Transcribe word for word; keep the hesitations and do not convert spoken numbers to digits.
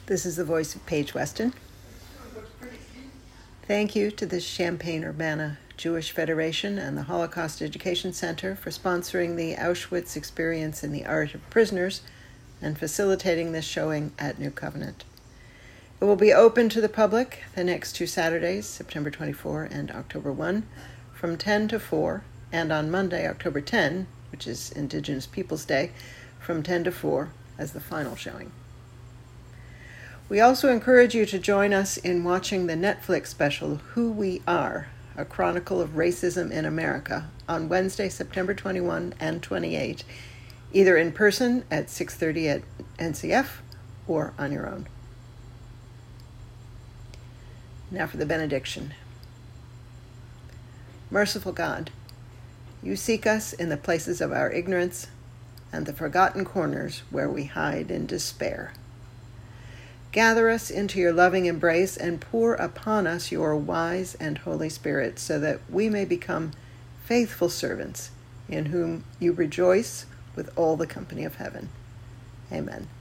This is the voice of Paige Weston. Thank you to the Champaign-Urbana Jewish Federation and the Holocaust Education Center for sponsoring the Auschwitz Experience in the Art of Prisoners and facilitating this showing at New Covenant. It will be open to the public the next two Saturdays, September twenty-fourth and October first, from ten to four, and on Monday, October tenth, which is Indigenous Peoples Day, from ten to four as the final showing. We also encourage you to join us in watching the Netflix special, Who We Are, a chronicle of racism in America, on Wednesday, September twenty-first and twenty-eighth, either in person at six thirty at N C F or on your own. Now for the benediction. Merciful God, you seek us in the places of our ignorance and the forgotten corners where we hide in despair. Gather us into your loving embrace and pour upon us your wise and Holy Spirit so that we may become faithful servants in whom you rejoice with all the company of heaven. Amen.